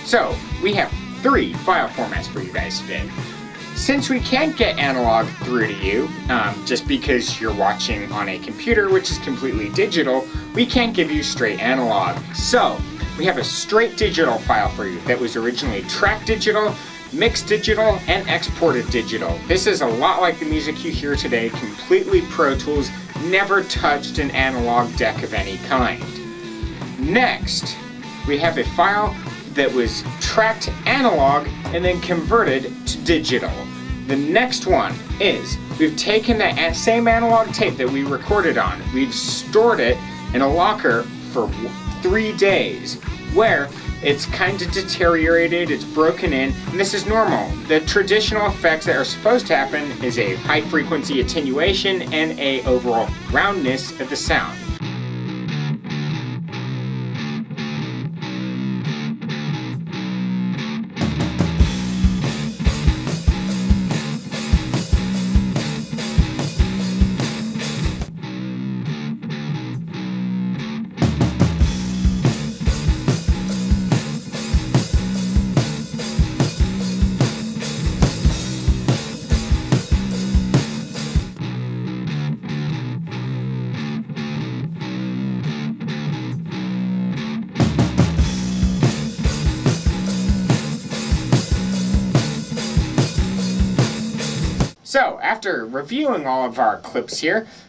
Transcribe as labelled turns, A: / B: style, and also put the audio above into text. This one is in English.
A: So, we have 3 file formats for you guys today. Since we can't get analog through to you, just because you're watching on a computer which is completely digital, we can't give you straight analog. So, we have a straight digital file for you that was originally tracked digital, mixed digital, and exported digital. This is a lot like the music you hear today, completely Pro Tools, never touched an analog deck of any kind. Next, we have a file that was tracked analog and then converted to digital. The next one is, we've taken the same analog tape that we recorded on, we've stored it in a locker for 3 days, where it's kind of deteriorated, it's broken in, and this is normal. The traditional effects that are supposed to happen is a high frequency attenuation and a overall roundness of the sound. So, after reviewing all of our clips here,